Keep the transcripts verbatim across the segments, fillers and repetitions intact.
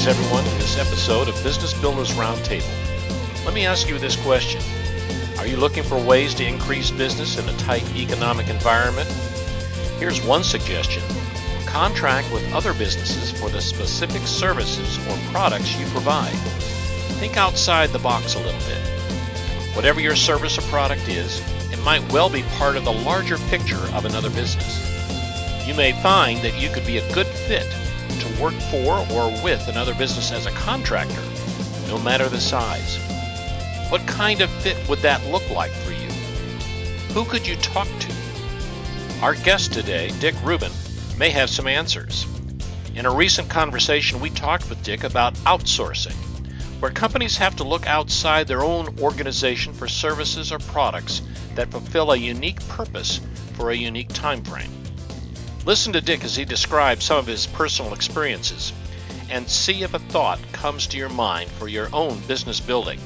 Greetings, everyone, to this episode of Business Builders Roundtable. Let me ask you this question. Are you looking for ways to increase business in a tight economic environment? Here's one suggestion. Contract with other businesses for the specific services or products you provide. Think outside the box a little bit. Whatever your service or product is, it might well be part of the larger picture of another business. You may find that you could be a good fit to work for or with another business as a contractor, no matter the size. What kind of fit would that look like for you? Who could you talk to? Our guest today, Dick Rubin, may have some answers. In a recent conversation, we talked with Dick about outsourcing, where companies have to look outside their own organization for services or products that fulfill a unique purpose for a unique time frame. Listen to Dick as he describes some of his personal experiences and see if a thought comes to your mind for your own business building.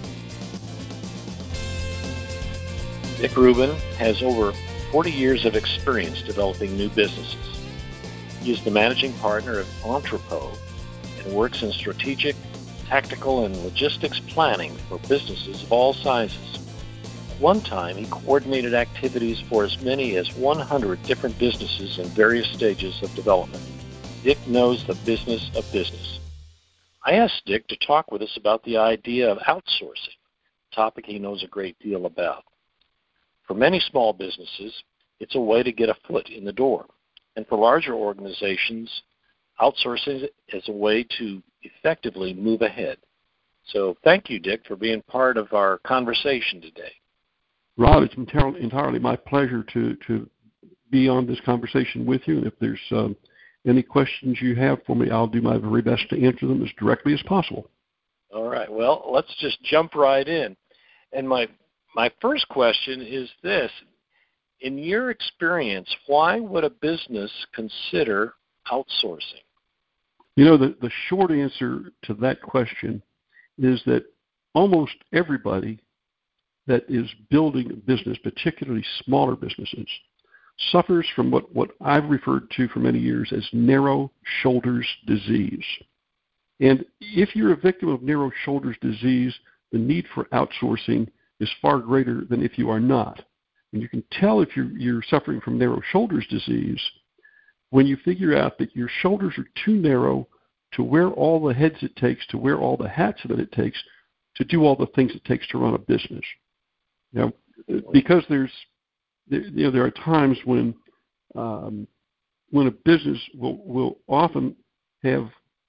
Dick Rubin has over forty years of experience developing new businesses. He is the managing partner of Entrepot and works in strategic, tactical, and logistics planning for businesses of all sizes. One time, he coordinated activities for as many as one hundred different businesses in various stages of development. Dick knows the business of business. I asked Dick to talk with us about the idea of outsourcing, a topic he knows a great deal about. For many small businesses, it's a way to get a foot in the door. And for larger organizations, outsourcing is a way to effectively move ahead. So thank you, Dick, for being part of our conversation today. Rob, it's entirely, entirely my pleasure to, to be on this conversation with you. And if there's um, any questions you have for me, I'll do my very best to answer them as directly as possible. All right. Well, let's just jump right in. And my my first question is this. In your experience, why would a business consider outsourcing? You know, the, the short answer to that question is that almost everybody that is building a business, particularly smaller businesses, suffers from what, what I've referred to for many years as narrow shoulders disease. And if you're a victim of narrow shoulders disease, the need for outsourcing is far greater than if you are not. And you can tell if you're, you're suffering from narrow shoulders disease when you figure out that your shoulders are too narrow to wear all the heads it takes, to wear all the hats that it takes, to do all the things it takes to run a business. You know, because there's, you know, there are times when, um, when a business will, will often have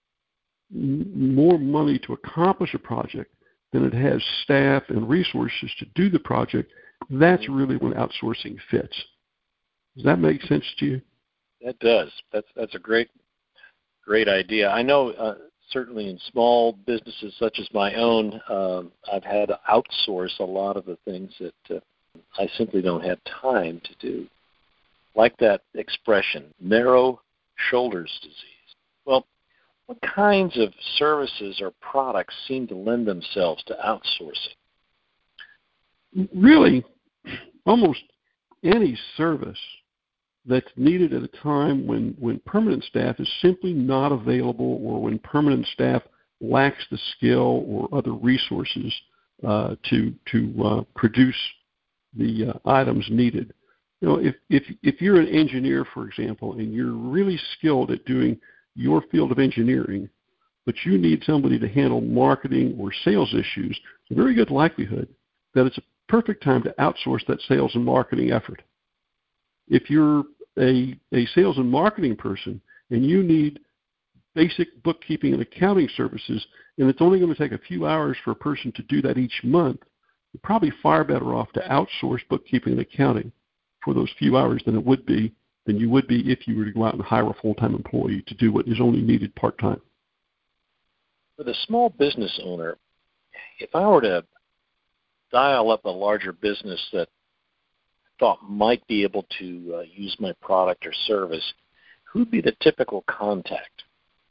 m- more money to accomplish a project than it has staff and resources to do the project. That's really when outsourcing fits. Does that make sense to you? That does. That's that's a great, great idea. I know uh, certainly in small businesses such as my own, um, I've had to outsource a lot of the things that uh, I simply don't have time to do. Like that expression, narrow shoulders disease. Well, what kinds of services or products seem to lend themselves to outsourcing? Really, almost any service that's needed at a time when, when permanent staff is simply not available or when permanent staff lacks the skill or other resources uh, to to uh, produce the uh, items needed. You know, if, if if you're an engineer, for example, and you're really skilled at doing your field of engineering, but you need somebody to handle marketing or sales issues, it's a very good likelihood that it's a perfect time to outsource that sales and marketing effort. If you're a, a sales and marketing person and you need basic bookkeeping and accounting services, and it's only going to take a few hours for a person to do that each month, you're probably far better off to outsource bookkeeping and accounting for those few hours than it would be than you would be if you were to go out and hire a full-time employee to do what is only needed part-time. For the small business owner, if I were to dial up a larger business that I thought might be able to uh, use my product or service, who'd be the typical contact?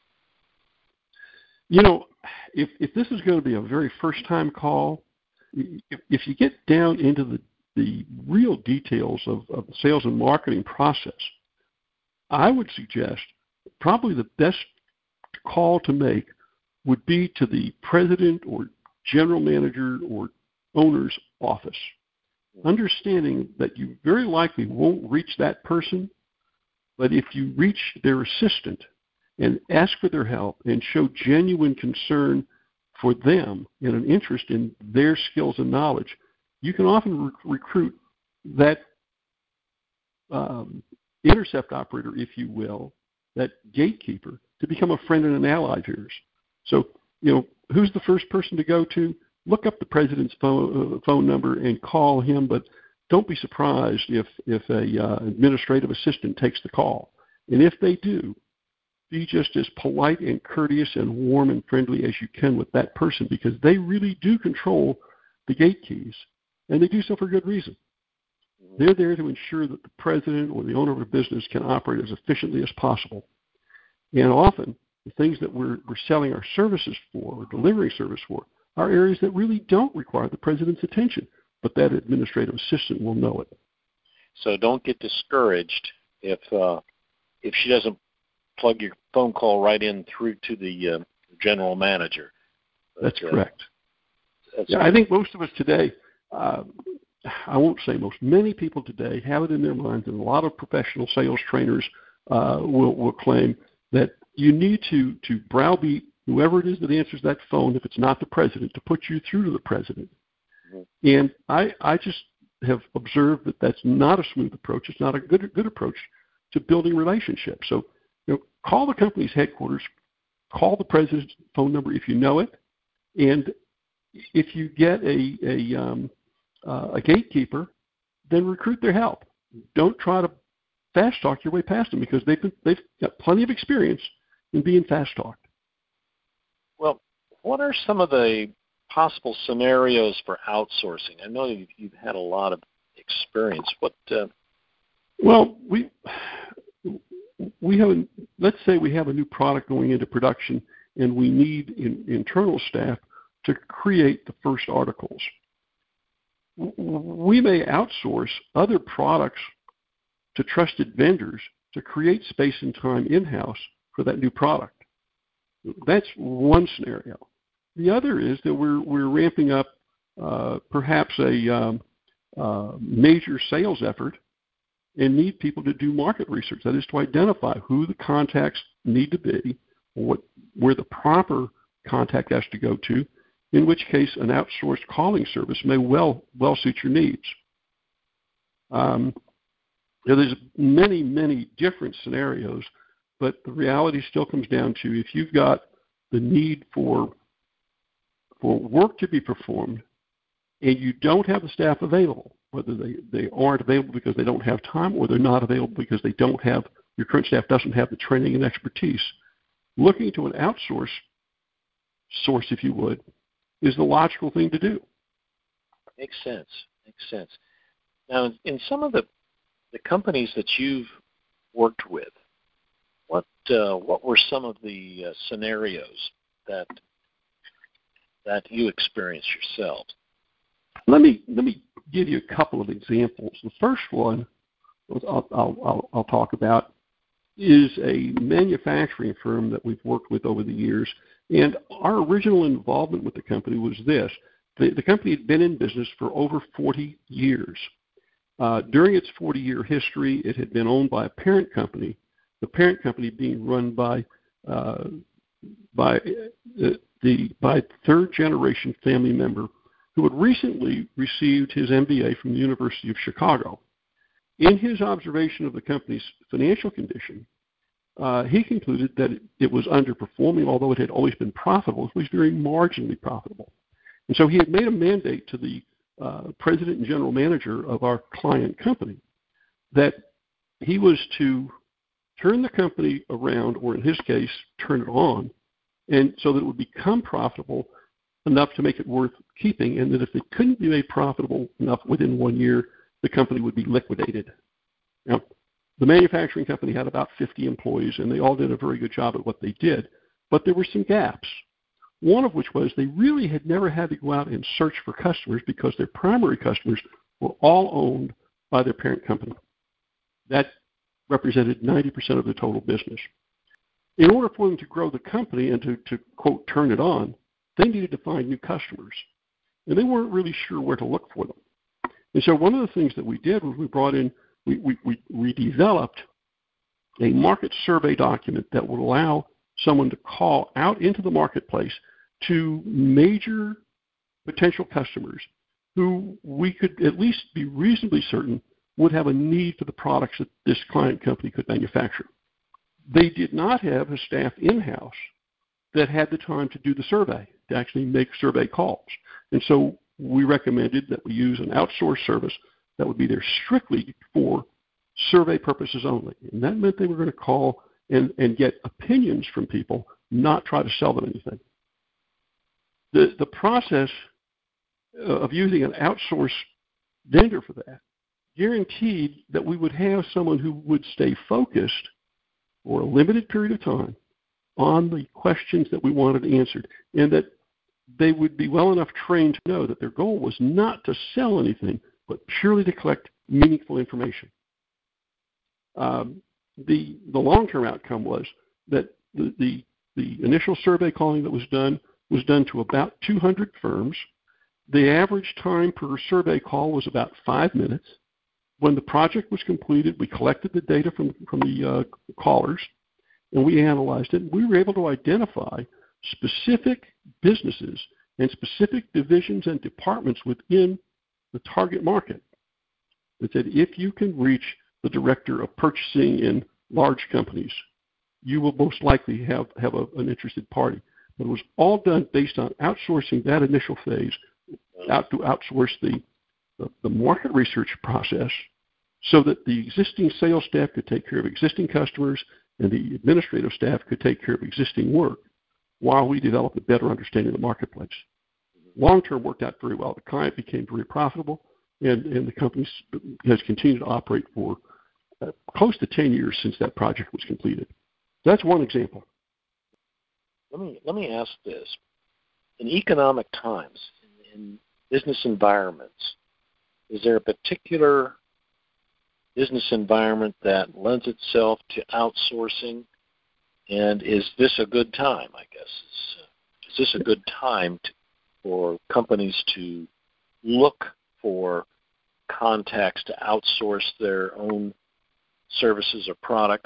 You know, if, if this is going to be a very first-time call, if, if you get down into the, the real details of, of the sales and marketing process, I would suggest probably the best call to make would be to the president or general manager or owner's office, understanding that you very likely won't reach that person, but if you reach their assistant and ask for their help and show genuine concern for them and an interest in their skills and knowledge, you can often rec- recruit that um, intercept operator, if you will, that gatekeeper, to become a friend and an ally of yours. So, you know, who's the first person to go to? Look up the president's phone, uh, phone number and call him, but don't be surprised if, if a uh, administrative assistant takes the call. And if they do, be just as polite and courteous and warm and friendly as you can with that person, because they really do control the gate keys, and they do so for good reason. They're there to ensure that the president or the owner of a business can operate as efficiently as possible. And often, the things that we're, we're selling our services for or delivering service for are areas that really don't require the president's attention, but that administrative assistant will know it. So don't get discouraged if uh, if she doesn't plug your phone call right in through to the uh, general manager. But, that's correct. Uh, that's yeah, I think most of us today, uh, I won't say most, many people today have it in their minds, and a lot of professional sales trainers uh, will, will claim that you need to, to browbeat whoever it is that answers that phone, if it's not the president, to put you through to the president. Mm-hmm. And I, I just have observed that that's not a smooth approach. It's not a good, good approach to building relationships. So, you know, call the company's headquarters, call the president's phone number if you know it, and if you get a a, um, uh, a gatekeeper, then recruit their help. Don't try to fast talk your way past them, because they've been, they've got plenty of experience in being fast talked. Well, what are some of the possible scenarios for outsourcing? I know you've, you've had a lot of experience. What? Uh... Well, we we have a, let's say we have a new product going into production, and we need in, internal staff to create the first articles. We may outsource other products to trusted vendors to create space and time in-house for that new product. That's one scenario. The other is that we're we're ramping up uh, perhaps a um, uh, major sales effort and need people to do market research. That is, to identify who the contacts need to be, or what, where the proper contact has to go to, in which case an outsourced calling service may well well suit your needs. Um, you know, there's many, many different scenarios, but the reality still comes down to, if you've got the need for for work to be performed and you don't have the staff available, whether they, they aren't available because they don't have time, or they're not available because they don't have, your current staff doesn't have the training and expertise, looking to an outsource source, if you would, is the logical thing to do. Makes sense. Makes sense. Now, in some of the, the companies that you've worked with, what uh, what were some of the uh, scenarios that that you experienced yourself? Let me let me give you a couple of examples. The first one I'll, I'll, I'll, I'll talk about is a manufacturing firm that we've worked with over the years. And our original involvement with the company was this. The, the company had been in business for over forty years. Uh, during its forty-year history, it had been owned by a parent company, the parent company being run by uh, by uh, the by third-generation family member who had recently received his M B A from the University of Chicago. In his observation of the company's financial condition, uh, he concluded that it, it was underperforming, although it had always been profitable. It was very marginally profitable. And so he had made a mandate to the uh, president and general manager of our client company that he was to turn the company around, or in his case, turn it on, and so that it would become profitable enough to make it worth keeping, and that if it couldn't be made profitable enough within one year, the company would be liquidated. Now, the manufacturing company had about fifty employees, and they all did a very good job at what they did, but there were some gaps. One of which was they really had never had to go out and search for customers, because their primary customers were all owned by their parent company. That represented ninety percent of the total business. In order for them to grow the company and to, to quote, turn it on, they needed to find new customers. And they weren't really sure where to look for them. And so one of the things that we did was we brought in, we, we, we, we developed a market survey document that would allow someone to call out into the marketplace to major potential customers who we could at least be reasonably certain would have a need for the products that this client company could manufacture. They did not have a staff in-house that had the time to do the survey, to actually make survey calls. And so we recommended that we use an outsourced service that would be there strictly for survey purposes only. And that meant they were going to call and, and get opinions from people, not try to sell them anything. The, the process of using an outsourced vendor for that guaranteed that we would have someone who would stay focused for a limited period of time on the questions that we wanted answered, and that they would be well enough trained to know that their goal was not to sell anything, but purely to collect meaningful information. Um, the the long-term outcome was that the, the, the initial survey calling that was done was done to about two hundred firms. The average time per survey call was about five minutes. When the project was completed, we collected the data from, from the uh, callers, and we analyzed it. We were able to identify specific businesses and specific divisions and departments within the target market that said, if you can reach the director of purchasing in large companies, you will most likely have, have a, an interested party. But it was all done based on outsourcing that initial phase, out to outsource the, the, the market research process so that the existing sales staff could take care of existing customers and the administrative staff could take care of existing work while we developed a better understanding of the marketplace. Long-term worked out very well. The client became very profitable, and, and the company has continued to operate for uh, close to ten years since that project was completed. That's one example. Let me, let me ask this. In economic times, in, in business environments, is there a particular business environment that lends itself to outsourcing? And is this a good time, I guess? Is, uh, is this a good time to, for companies to look for contacts to outsource their own services or products?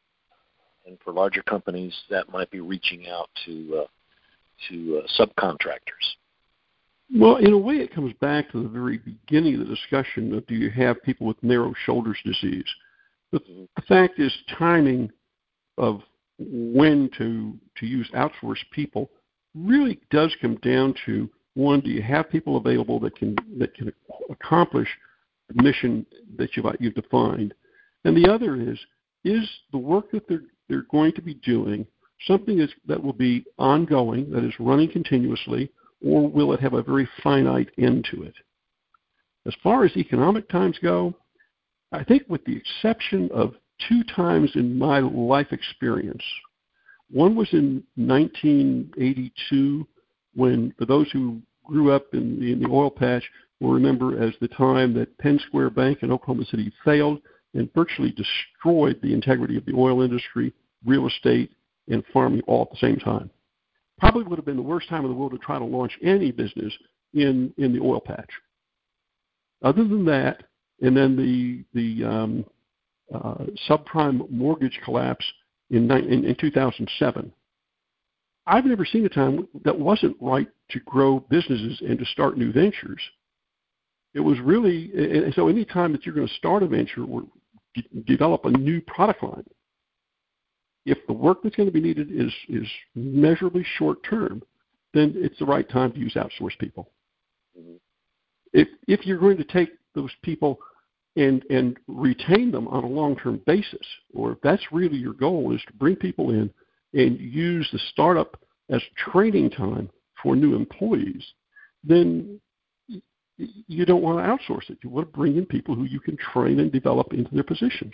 And for larger companies, that might be reaching out to uh, to uh, subcontractors. Well, in a way, it comes back to the very beginning of the discussion of, do you have people with narrow shoulders disease? The, the fact is, timing of when to to use outsourced people really does come down to, one, do you have people available that can that can accomplish the mission that you've, you've defined? And the other is, is the work that they're they're going to be doing something that's, that will be ongoing, that is running continuously, or will it have a very finite end to it? As far as economic times go, I think with the exception of two times in my life experience, one was in nineteen eighty-two, when, for those who grew up in the, in the oil patch, will remember as the time that Penn Square Bank in Oklahoma City failed and virtually destroyed the integrity of the oil industry, real estate, and farming all at the same time. Probably would have been the worst time in the world to try to launch any business in, in the oil patch. Other than that, and then the, the um, uh, subprime mortgage collapse in, in, in two thousand seven, I've never seen a time that wasn't right to grow businesses and to start new ventures. It was really, and so any time that you're going to start a venture or develop a new product line, if the work that's going to be needed is, is measurably short term, then it's the right time to use outsourced people. Mm-hmm. If if you're going to take those people and and retain them on a long-term basis, or if that's really your goal, is to bring people in and use the startup as training time for new employees, then you don't want to outsource it. You want to bring in people who you can train and develop into their positions.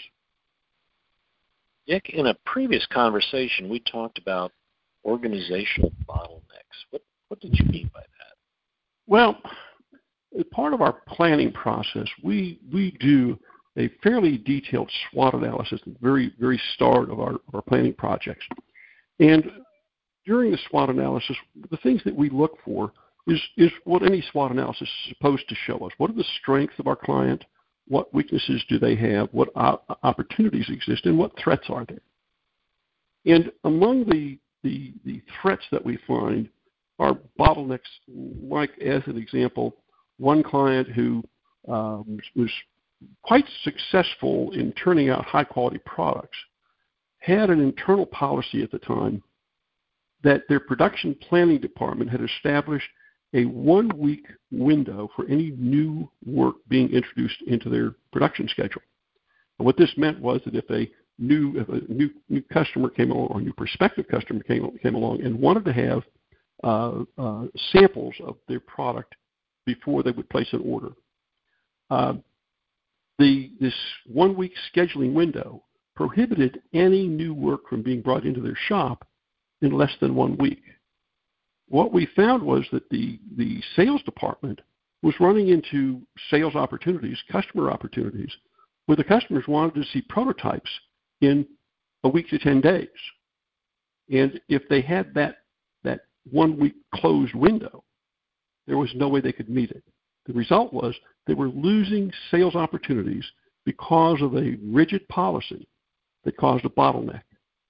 Dick, in a previous conversation, we talked about organizational bottlenecks. What what did you mean by that? Well, as part of our planning process, we we do a fairly detailed SWOT analysis at the very, very start of our, of our planning projects. And during the SWOT analysis, the things that we look for is, is what any SWOT analysis is supposed to show us. What are the strengths of our client? What weaknesses do they have? What opportunities exist? And what threats are there? And among the, the, the threats that we find are bottlenecks, like, as an example, one client who um, was quite successful in turning out high-quality products had an internal policy at the time that their production planning department had established a one-week window for any new work being introduced into their production schedule. And what this meant was that if a new if a new new customer came along, or a new prospective customer came came along and wanted to have uh, uh, samples of their product before they would place an order, uh, the this one-week scheduling window prohibited any new work from being brought into their shop in less than one week. What we found was that the, the sales department was running into sales opportunities, customer opportunities, where the customers wanted to see prototypes in a week to ten days. And if they had that, that one-week closed window, there was no way they could meet it. The result was they were losing sales opportunities because of a rigid policy that caused a bottleneck.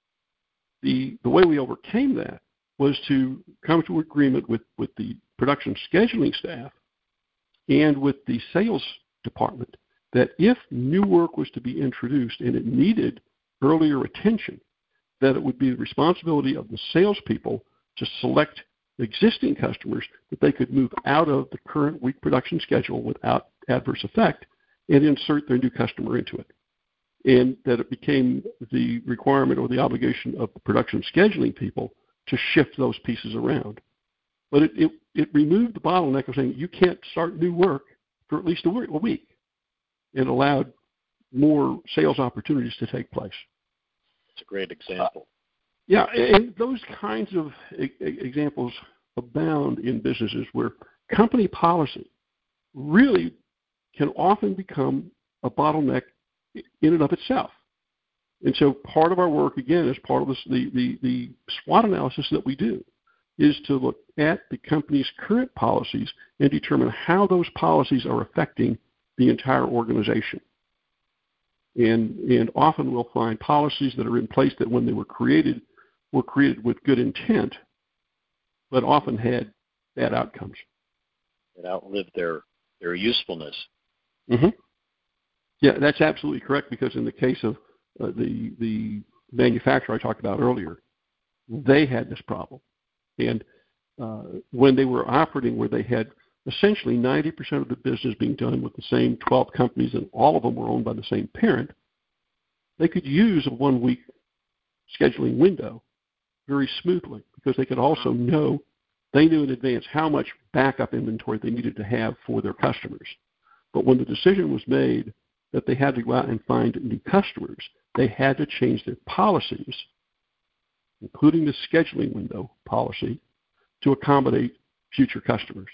The, the way we overcame that was to come to agreement with, with the production scheduling staff and with the sales department that if new work was to be introduced and it needed earlier attention, that it would be the responsibility of the salespeople to select existing customers that they could move out of the current week production schedule without adverse effect and insert their new customer into it. And that it became the requirement or the obligation of the production scheduling people to shift those pieces around. But it, it, it removed the bottleneck of saying you can't start new work for at least a week, and allowed more sales opportunities to take place. It's a great example. Uh, yeah, and those kinds of e- examples abound in businesses where company policy really can often become a bottleneck in and of itself. And so part of our work, again, as part of this, the, the, the SWOT analysis that we do, is to look at the company's current policies and determine how those policies are affecting the entire organization. And, and often we'll find policies that are in place that when they were created, were created with good intent, but often had bad outcomes. It outlived their, their usefulness. Mm-hmm. Yeah, that's absolutely correct, because in the case of uh, the the manufacturer I talked about earlier, they had this problem. And uh, when they were operating where they had essentially ninety percent of the business being done with the same twelve companies and all of them were owned by the same parent, they could use a one-week scheduling window very smoothly, because they could also know, they knew in advance how much backup inventory they needed to have for their customers. But when the decision was made that they had to go out and find new customers, they had to change their policies, including the scheduling window policy, to accommodate future customers.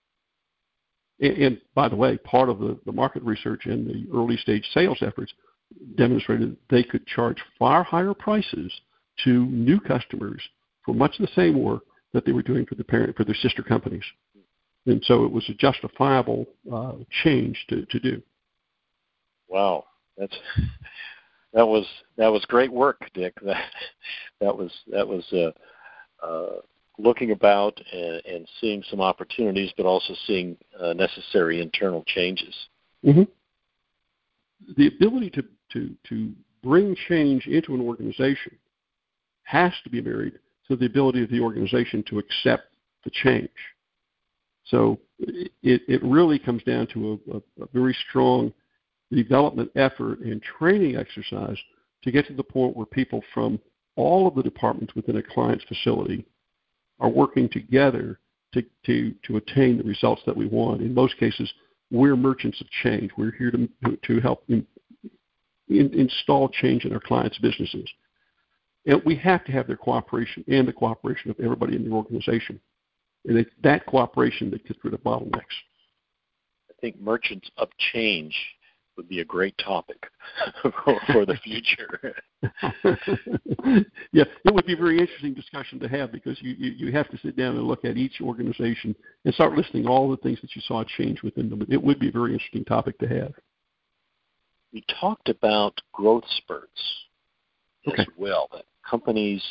And, and by the way, part of the, the market research and the early stage sales efforts demonstrated they could charge far higher prices to new customers for much of the same work that they were doing for the parent, for their sister companies. And so it was a justifiable uh, change to, to do. Wow, that's that was that was great work, Dick. That that was that was uh, uh, looking about and, and seeing some opportunities, but also seeing uh, necessary internal changes. Mm-hmm. The ability to, to to bring change into an organization has to be married to the ability of the organization to accept the change. So it, it really comes down to a, a, a very strong development effort and training exercise to get to the point where people from all of the departments within a client's facility are working together to, to, to attain the results that we want. In most cases, we're merchants of change. We're here to, to help in, in, install change in our clients' businesses. And we have to have their cooperation and the cooperation of everybody in the organization. And it's that cooperation that gets rid of bottlenecks. I think merchants of change would be a great topic for, for the future. Yeah, it would be a very interesting discussion to have because you, you, you have to sit down and look at each organization and start listing all the things that you saw change within them. It would be a very interesting topic to have. We talked about growth spurts okay. as well, that companies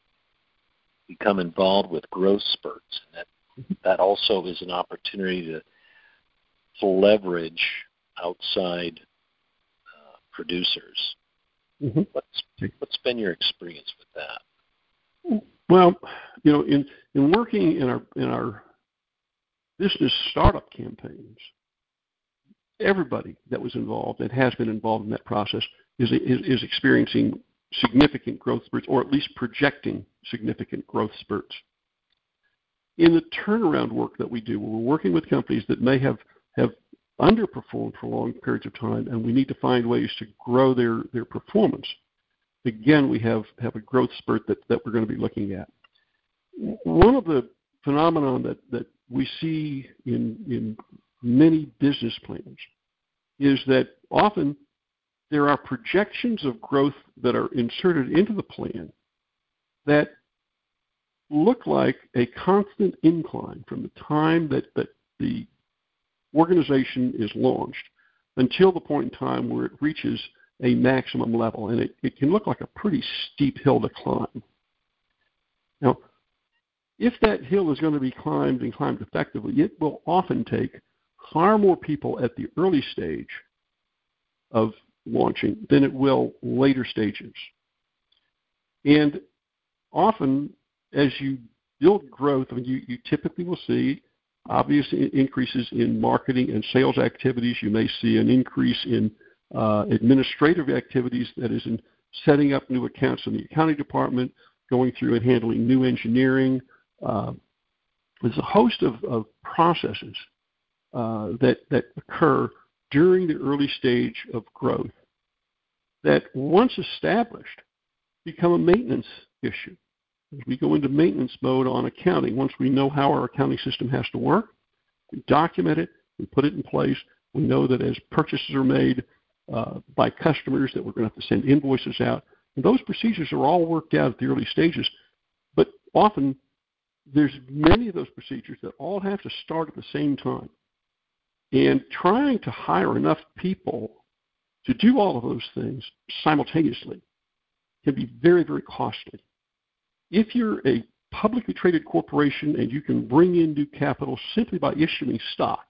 become involved with growth spurts, and that, mm-hmm. that also is an opportunity to, to leverage outside uh, producers. Mm-hmm. What's what's been your experience with that? Well, you know, in, in working in our in our business startup campaigns, everybody that was involved and has been involved in that process is is, is experiencing significant growth spurts, or at least projecting significant growth spurts. In the turnaround work that we do, where we're working with companies that may have have underperformed for long periods of time, and we need to find ways to grow their, their performance. Again, we have, have a growth spurt that, that we're going to be looking at. One of the phenomena that, that we see in, in many business plans is that often there are projections of growth that are inserted into the plan that look like a constant incline from the time that, that the organization is launched until the point in time where it reaches a maximum level, and it, it can look like a pretty steep hill to climb. Now, if that hill is going to be climbed and climbed effectively, it will often take far more people at the early stage of launching than it will later stages. And often, as you build growth, I mean, you, you typically will see obvious increases in marketing and sales activities. You may see an increase in uh, administrative activities, that is, in setting up new accounts in the accounting department, going through and handling new engineering. Uh, there's a host of, of processes uh, that, that occur during the early stage of growth that, once established, become a maintenance issue. As we go into maintenance mode on accounting, once we know how our accounting system has to work, we document it, we put it in place. We know that as purchases are made uh, by customers that we're going to have to send invoices out. And those procedures are all worked out at the early stages. But often there's many of those procedures that all have to start at the same time. And trying to hire enough people to do all of those things simultaneously can be very, very costly. If you're a publicly traded corporation and you can bring in new capital simply by issuing stock,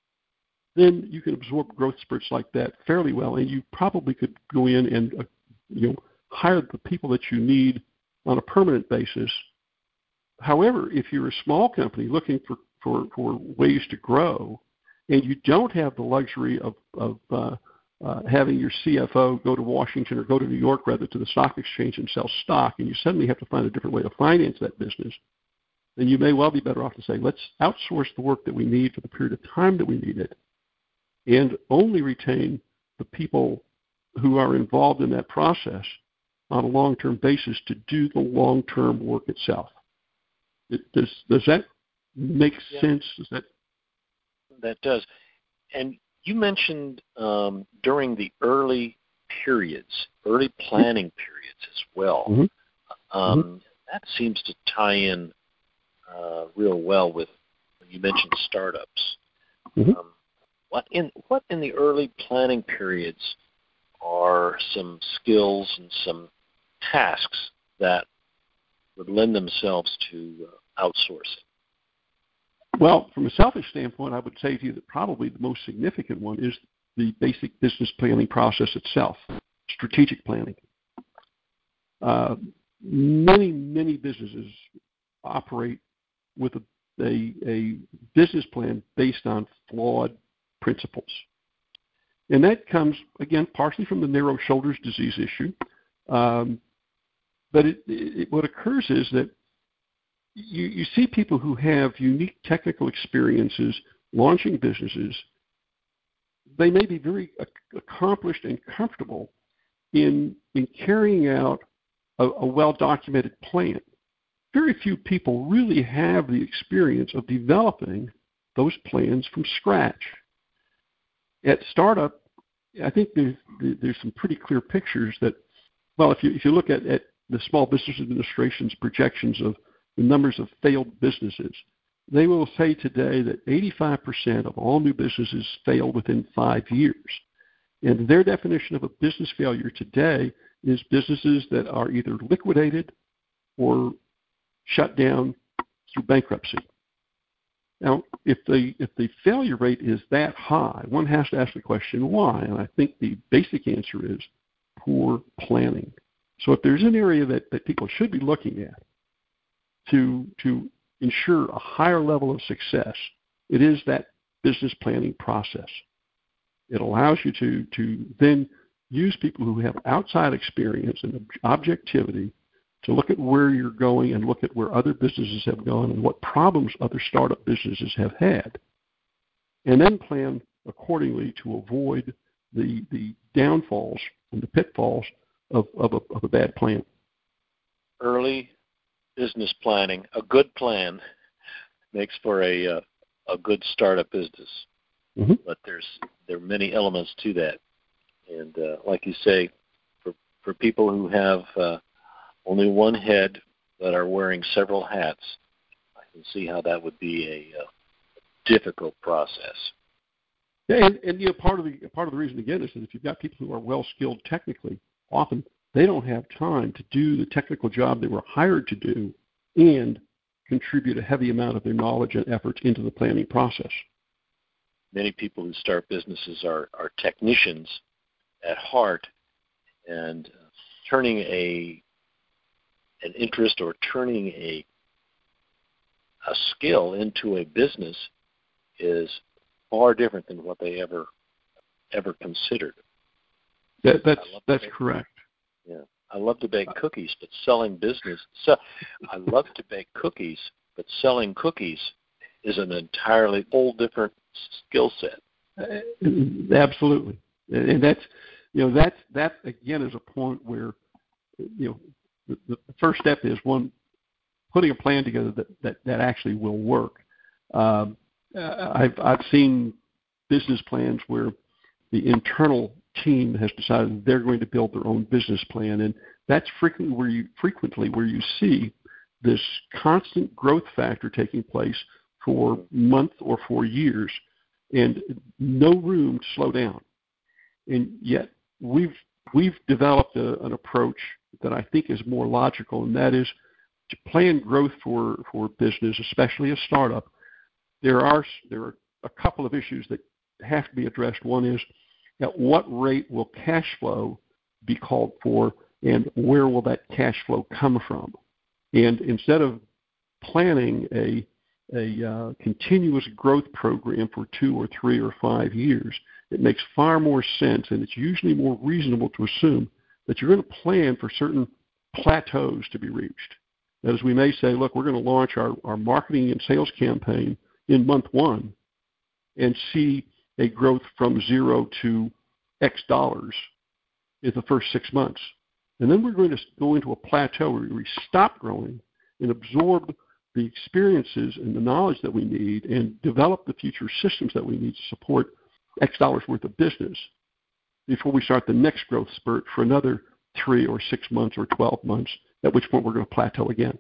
then you can absorb growth spurts like that fairly well, and you probably could go in and uh, you know hire the people that you need on a permanent basis. However, if you're a small company looking for, for, for ways to grow, and you don't have the luxury of, of uh, Uh, having your C F O go to Washington or go to New York, rather, to the stock exchange and sell stock, and you suddenly have to find a different way to finance that business, then you may well be better off to say, let's outsource the work that we need for the period of time that we need it, and only retain the people who are involved in that process on a long-term basis to do the long-term work itself. It, does, does that make yeah. sense? Does that? That does. And you mentioned um, during the early periods, early planning periods as well. Mm-hmm. Um, mm-hmm. That seems to tie in uh, real well with when you mentioned startups. Mm-hmm. Um, what in what in the early planning periods are some skills and some tasks that would lend themselves to uh, outsourcing? Well, from a selfish standpoint, I would say to you that probably the most significant one is the basic business planning process itself, strategic planning. Uh, many, many businesses operate with a, a, a business plan based on flawed principles. And that comes, again, partially from the narrow shoulders disease issue. Um, but it, it, what occurs is that You, you see people who have unique technical experiences launching businesses. They may be very accomplished and comfortable in, in carrying out a, a well-documented plan. Very few people really have the experience of developing those plans from scratch. At startup, I think there's, there's some pretty clear pictures that, well, if you if you look at, at the Small Business Administration's projections of the numbers of failed businesses, they will say today that eighty-five percent of all new businesses fail within five years. And their definition of a business failure today is businesses that are either liquidated or shut down through bankruptcy. Now, if the if the failure rate is that high, one has to ask the question why, and I think the basic answer is poor planning. So if there's an area that, that people should be looking at to to ensure a higher level of success, it is that business planning process. It allows you to to then use people who have outside experience and objectivity to look at where you're going and look at where other businesses have gone and what problems other startup businesses have had, and then plan accordingly to avoid the the downfalls and the pitfalls of, of, a, of a bad plan. Early business planning, a good plan, makes for a uh, a good startup business. Mm-hmm. But there's there are many elements to that, and uh, like you say, for for people who have uh, only one head but are wearing several hats, I can see how that would be a uh, difficult process. Yeah, and, and you know, part of the part of the reason again is that if you've got people who are well skilled technically, often they don't have time to do the technical job they were hired to do and contribute a heavy amount of their knowledge and efforts into the planning process. Many people who start businesses are, are technicians at heart, and uh, turning a an interest or turning a a skill into a business is far different than what they ever ever considered. That, that's that's correct. Yeah, I love to bake cookies, but selling business. So I love to bake cookies, but selling cookies is an entirely whole different skill set. Uh, absolutely, and that's you know that's that again is a point where you know the, the first step is one putting a plan together that that, that actually will work. Um, I've I've seen business plans where the internal team has decided they're going to build their own business plan, and that's frequently where you frequently where you see this constant growth factor taking place for months or for years, and no room to slow down. And yet we've we've developed a, an approach that I think is more logical, and that is to plan growth for, for business, especially a startup. There are there are a couple of issues that have to be addressed. One is, at what rate will cash flow be called for, and where will that cash flow come from? And instead of planning a a uh, continuous growth program for two or three or five years, it makes far more sense, and it's usually more reasonable to assume that you're going to plan for certain plateaus to be reached. That is, we may say, look, we're going to launch our, our marketing and sales campaign in month one and see a growth from zero to X dollars in the first six months. And then we're going to go into a plateau where we stop growing and absorb the experiences and the knowledge that we need and develop the future systems that we need to support X dollars worth of business before we start the next growth spurt for another three or six months or twelve months, at which point we're going to plateau again.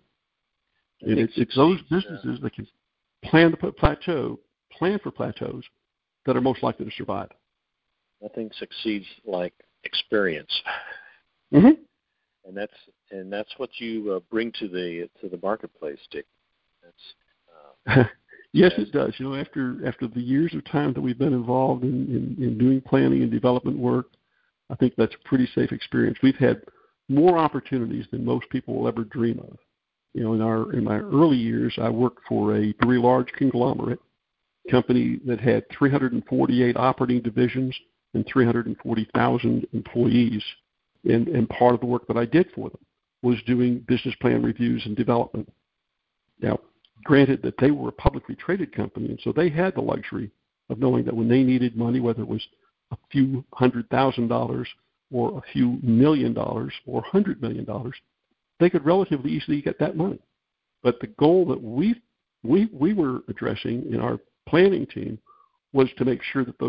And it's, it's those businesses that can plan to plateau, plan for plateaus that are most likely to survive. Nothing succeeds like experience. Mm-hmm. And that's and that's what you uh, bring to the to the marketplace, Dick. That's uh, yes, it does. You know, after after the years of time that we've been involved in, in, in doing planning and development work, I think that's a pretty safe experience. We've had more opportunities than most people will ever dream of. You know, in our in my early years, I worked for a very large conglomerate company that had three hundred forty-eight operating divisions and three hundred forty thousand employees. And, and part of the work that I did for them was doing business plan reviews and development. Now, granted that they were a publicly traded company, and so they had the luxury of knowing that when they needed money, whether it was a few hundred thousand dollars or a few million dollars or hundred million dollars, they could relatively easily get that money. But the goal that we we we were addressing in our planning team was to make sure that those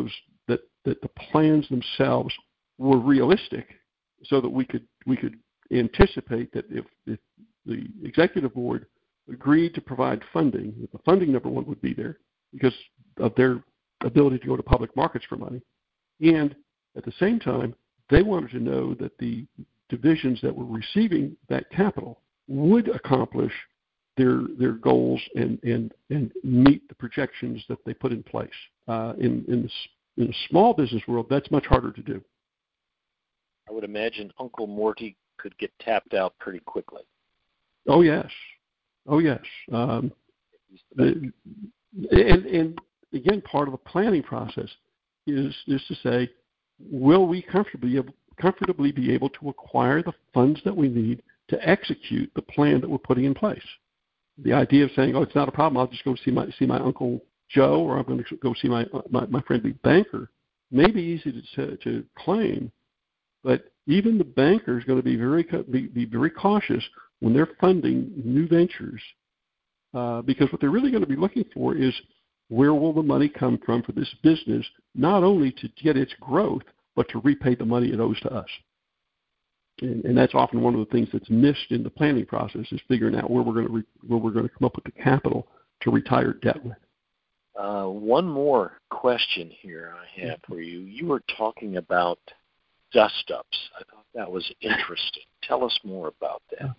that, that the plans themselves were realistic, so that we could we could anticipate that if, if the executive board agreed to provide funding, that the funding, number one, would be there because of their ability to go to public markets for money. And at the same time, they wanted to know that the divisions that were receiving that capital would accomplish their their goals and, and, and meet the projections that they put in place. Uh, in, in, the, in the small business world, that's much harder to do. I would imagine Uncle Morty could get tapped out pretty quickly. Oh, yes. Oh, yes. Um, the, and, and again, part of the planning process is is to say, will we comfortably comfortably be able to acquire the funds that we need to execute the plan that we're putting in place? The idea of saying, "Oh, it's not a problem. I'll just go see my see my Uncle Joe, or I'm going to go see my my, my friendly banker," may be easy to to claim, but even the banker is going to be very be, be very cautious when they're funding new ventures, uh, because what they're really going to be looking for is, where will the money come from for this business, not only to get its growth, but to repay the money it owes to us. And, and that's often one of the things that's missed in the planning process, is figuring out where we're going to re, where we're going to come up with the capital to retire debt with. Uh, one more question here I have for you. You were talking about dust-ups. I thought that was interesting. Tell us more about that.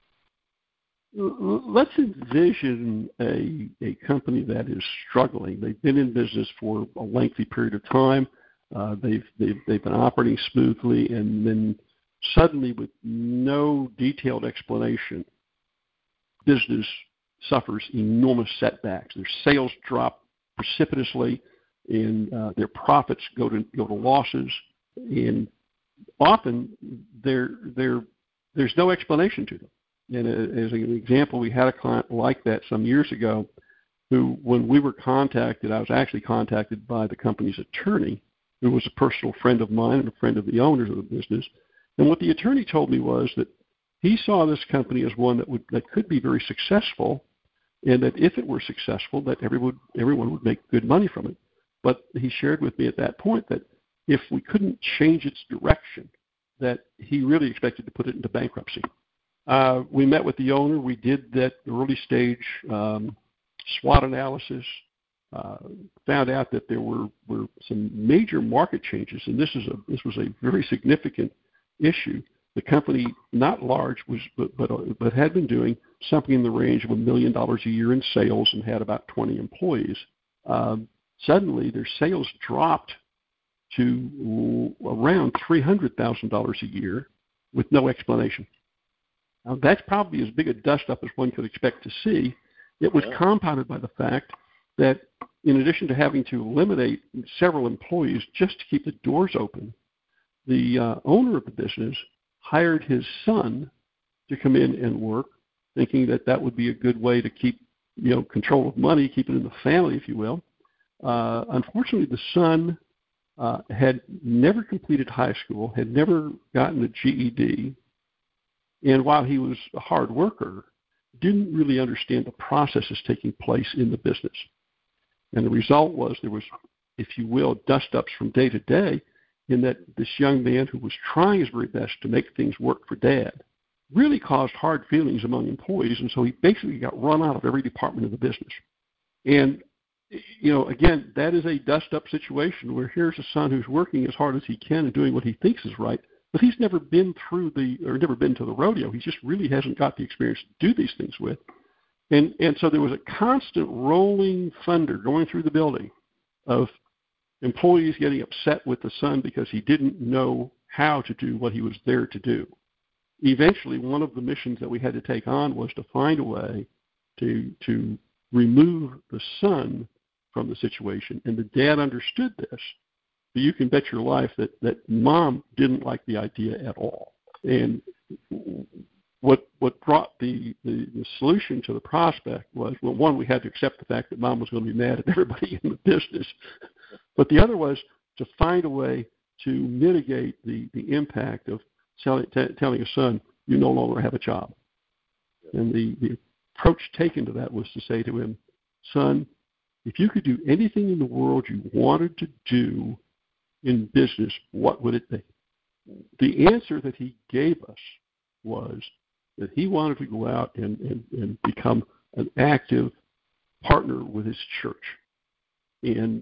Let's envision a, a company that is struggling. They've been in business for a lengthy period of time. Uh, they've, they've, they've been operating smoothly, and then suddenly, with no detailed explanation, business suffers enormous setbacks. Their sales drop precipitously, and uh, their profits go to go to losses. And often, there there there's no explanation to them. And as an example, we had a client like that some years ago, who, when we were contacted, I was actually contacted by the company's attorney, who was a personal friend of mine and a friend of the owners of the business. And what the attorney told me was that he saw this company as one that would that could be very successful, and that if it were successful, that everyone everyone would make good money from it. But he shared with me at that point that if we couldn't change its direction, that he really expected to put it into bankruptcy. Uh, we met with the owner. We did that early stage um, SWOT analysis, uh, found out that there were, were some major market changes, and this is a this was a very significant issue. The company, not large, was but but, but had been doing something in the range of a million dollars a year in sales and had about twenty employees. Um, suddenly, their sales dropped to around three hundred thousand dollars a year with no explanation. Now, that's probably as big a dust-up as one could expect to see. It was yeah. compounded by the fact that, in addition to having to eliminate several employees just to keep the doors open, the uh, owner of the business hired his son to come in and work, thinking that that would be a good way to keep, you know, control of money, keep it in the family, if you will. Uh, unfortunately, the son uh, had never completed high school, had never gotten a G E D, and while he was a hard worker, didn't really understand the processes taking place in the business. And the result was there was, if you will, dust-ups from day to day, in that this young man who was trying his very best to make things work for Dad really caused hard feelings among employees, and so he basically got run out of every department of the business. And, you know, again, that is a dust-up situation where here's a son who's working as hard as he can and doing what he thinks is right, but he's never been through the, or never been to the rodeo. He just really hasn't got the experience to do these things with. And and so there was a constant rolling thunder going through the building of employees getting upset with the son because he didn't know how to do what he was there to do. Eventually, one of the missions that we had to take on was to find a way to to remove the son from the situation. And the dad understood this. But you can bet your life that, that Mom didn't like the idea at all. And what what brought the, the, the solution to the prospect was, well, one, we had to accept the fact that Mom was going to be mad at everybody in the business. But the other was to find a way to mitigate the, the impact of telling, t- telling a son, you no longer have a job. And the, the approach taken to that was to say to him, son, if you could do anything in the world you wanted to do, in business, what would it be? The answer that he gave us was that he wanted to go out and, and, and become an active partner with his church. And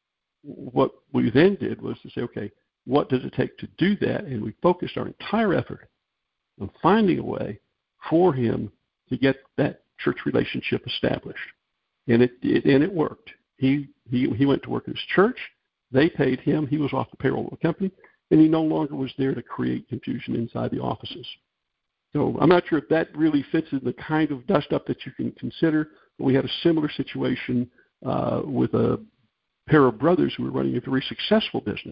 what we then did was to say, okay, what does it take to do that? And we focused our entire effort on finding a way for him to get that church relationship established. And it, it and it worked. He, he he went to work at his church. They paid him. He was off the payroll of the company, and he no longer was there to create confusion inside the offices. So I'm not sure if that really fits in the kind of dust-up that you can consider. But we had a similar situation uh, with a pair of brothers who were running a very successful business.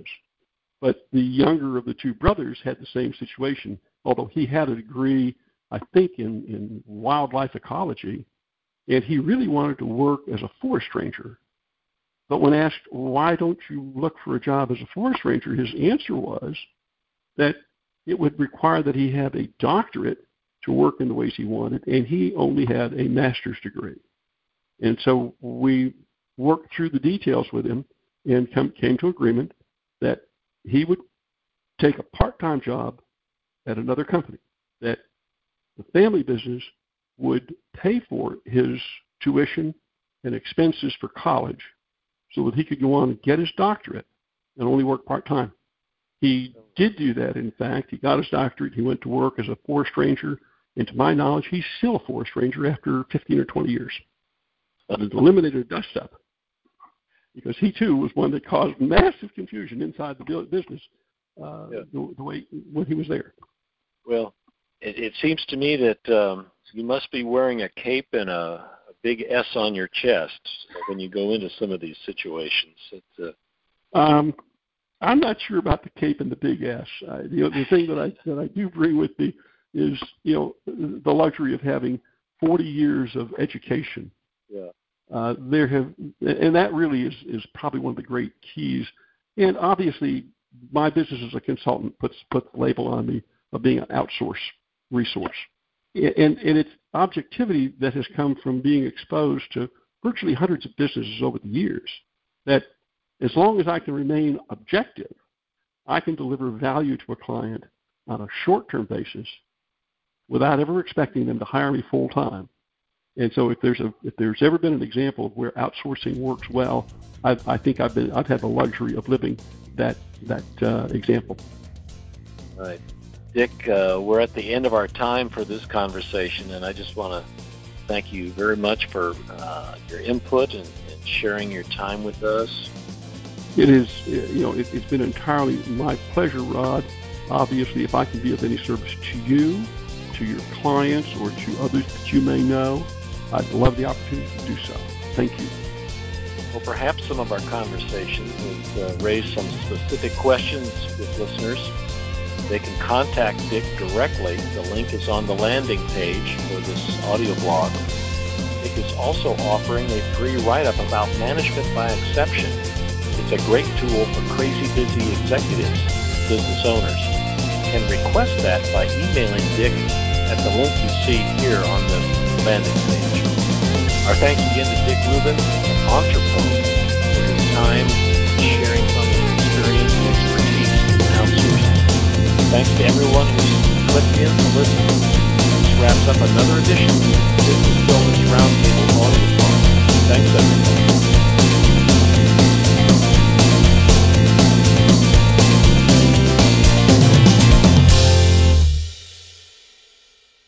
But the younger of the two brothers had the same situation, although he had a degree, I think, in, in wildlife ecology, and he really wanted to work as a forest ranger. But when asked, why don't you look for a job as a forest ranger, his answer was that it would require that he have a doctorate to work in the ways he wanted, and he only had a master's degree. And so we worked through the details with him and come, came to agreement that he would take a part-time job at another company, that the family business would pay for his tuition and expenses for college so that he could go on and get his doctorate and only work part-time. He did do that, in fact. He got his doctorate. He went to work as a forest ranger. And to my knowledge, he's still a forest ranger after fifteen or twenty years. But it eliminated dust-up because he, too, was one that caused massive confusion inside the business uh, yeah. the, the way when he was there. Well, it, it seems to me that um, you must be wearing a cape and a, a big S on your chest when you go into some of these situations. It, uh... um, I'm not sure about the cape and the big S. Uh, the, the thing that I that I do bring with me is, you know, the luxury of having forty years of education. Yeah. Uh, there have, and that really is, is probably one of the great keys. And obviously, my business as a consultant puts puts the label on me of being an outsource resource. And, and it's objectivity that has come from being exposed to virtually hundreds of businesses over the years, that as long as I can remain objective, I can deliver value to a client on a short-term basis without ever expecting them to hire me full-time. And so if there's a if there's ever been an example of where outsourcing works well, I, I think I've been I've had the luxury of living that that uh, example. All right. Dick, uh, we're at the end of our time for this conversation, and I just want to thank you very much for uh, your input and, and sharing your time with us. It is, you know, it, it's been entirely my pleasure, Rod. Obviously, if I can be of any service to you, to your clients, or to others that you may know, I'd love the opportunity to do so. Thank you. Well, perhaps some of our conversations has uh, raised some specific questions with listeners. They can contact Dick directly. The link is on the landing page for this audio blog. Dick is also offering a free write-up about management by exception. It's a great tool for crazy busy executives, business owners. You can request that by emailing Dick at the link you see here on the landing page. Our thanks again to Dick Rubin of Entrepreneur for his time and sharing some of his experience and expertise in outsourcing. Thanks to everyone who's clicked in to listen. This wraps up another edition of Business Builders Roundtable